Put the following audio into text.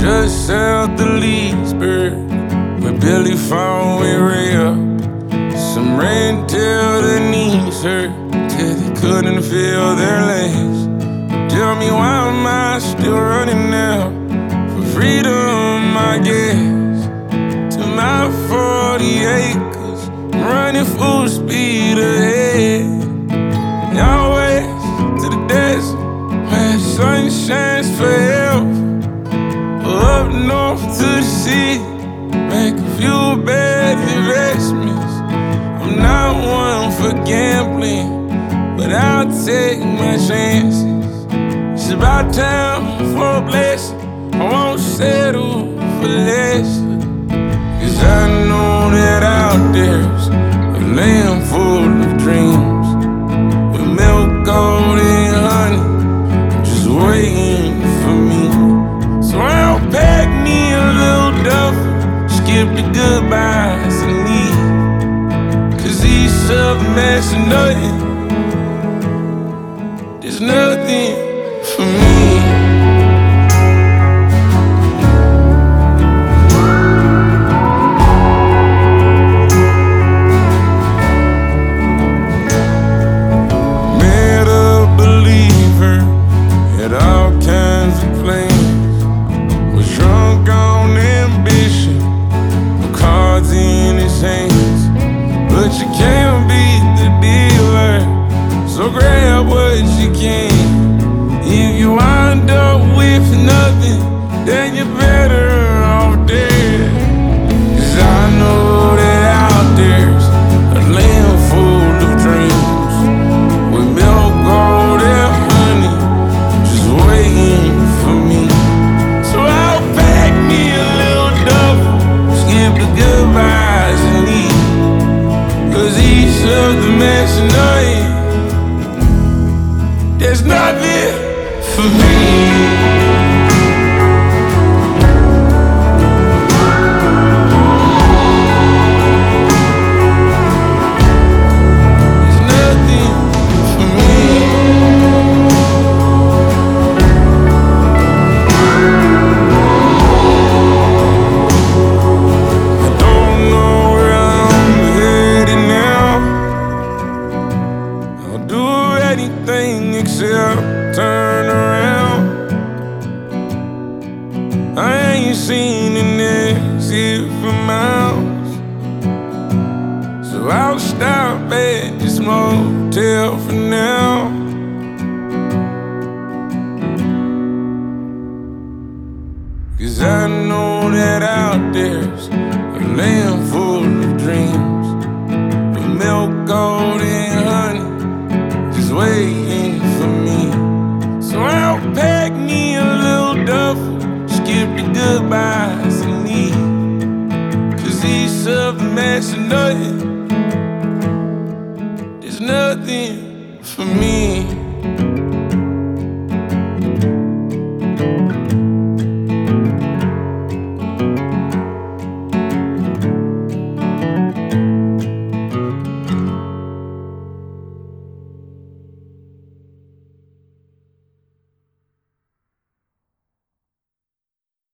Just south of Leesburg, where Billy found we ray up. Some ran till their knees hurt, till they couldn't feel their legs. Tell me why am I still running now? For freedom, I guess. To my 40 acres, running full speed ahead. Out west to the desert, where the sun shines forever. Up north to the city, make a few bad investments. I'm not one for gambling, but I'll take my chances. It's about time for a blessing, I won't settle for less. Cause I know that out there's a land full of dreams, with milk, gold, and honey, just waiting for me. So I'll pack me a little duffel, skip the goodbyes and leave. Cause these southern mess are nothing, there's nothing for me. Met a believer, had all kinds of plans. Was drunk on ambition, no cards in his hands. But you can't beat the dealer, so grab what you can. If you wind up with nothing, then you're better off dead. Cause I know that out there's a land full of dreams, with milk, gold, and honey, just waiting for me. So I'll pack me a little duffel, skip the goodbyes and leave. Cause each of the mess and nothing, there's nothing for me. Anything except turn around. I ain't seen an exit for miles, so I'll stop at this motel for now. Cause I know that out there's a land full of dreams, with milk, gold, and honey, waiting for me. So I'll pack me a little duffel, skip the goodbyes and leave. Cause these southern mess are nothing, there's nothing for me.